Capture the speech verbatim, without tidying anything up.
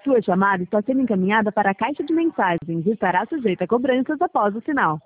Sua chamada está sendo encaminhada para a caixa de mensagens e estará sujeita a cobranças após o sinal.